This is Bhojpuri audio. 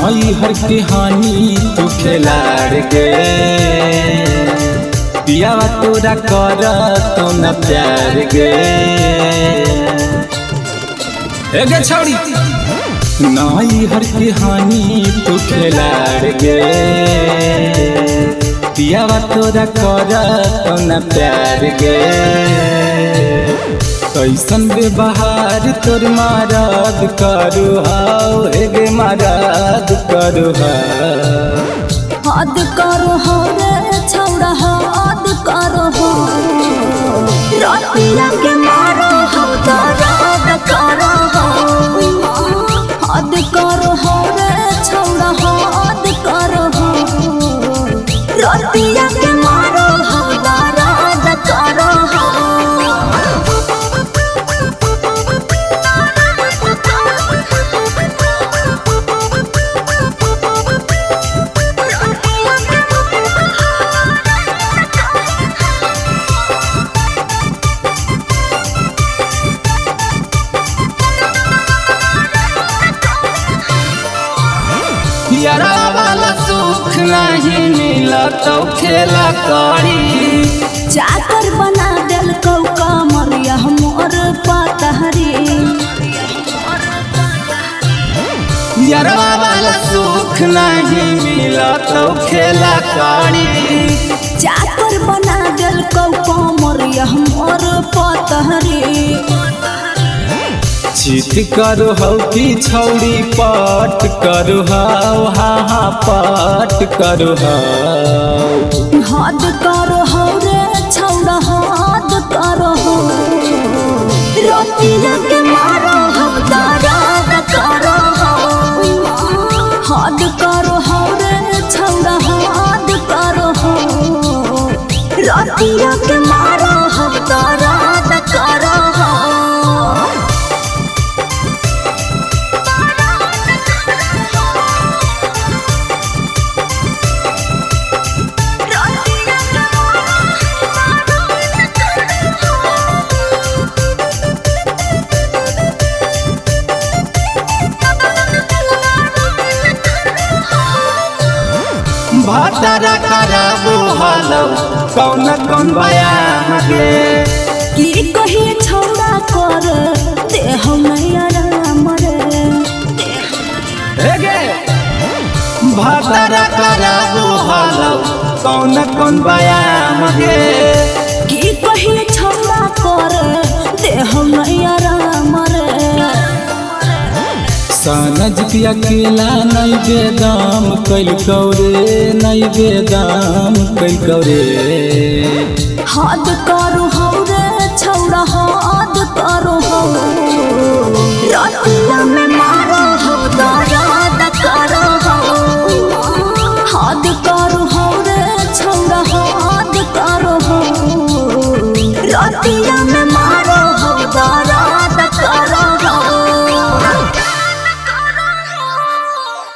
नई हर कहानी तू खिलाड़ गे पियावा तोरा कर तो न प्यार गे एगे छौड़ी नई हर कहानी तू खिलाड़ गे पियावा तोरा कर तो न प्यार गे कैसन व्यवहार तोर मारद करू हाउ एगे मारद करू हद करो हो रे छौड़ा हद करो हो रतिया के मारो हो दर्द करो हो हद करो हो रे छौड़ा हद करो हो रतिया के मारो हो दर्द करो हो यारा वाला सुख नहीं मिला तो खेला करी चाकर बना दिल कौ कमरिया मोर पतहरी यारा वाला सुख नहीं मिला तो खेला करी चाकर बना दिल कौ कमरिया मोर पतहरी चित करो हौ की छौड़ी पट करो हाउ हा पट करो हाउ हद करो हो रे छौड़ा हद करो हो रतिया के मारो हो दर्द करो हो हद करो हो रे छौड़ा हद करो हो रतिया के मारो हो दर्द करो हो भातारा कराबो हालो कौन कौन बयान गे की कहिए छौड़ा कर दे हम नहीं आराम रे हेगे भातारा कराबो हालो कौन कौन बयान गे की कहिए छौड़ा कर दे हम नहीं आराम रे सानज की अकेला नहीं बेदाम कैल कौरे नहीं बेदाम कैल कौरे हद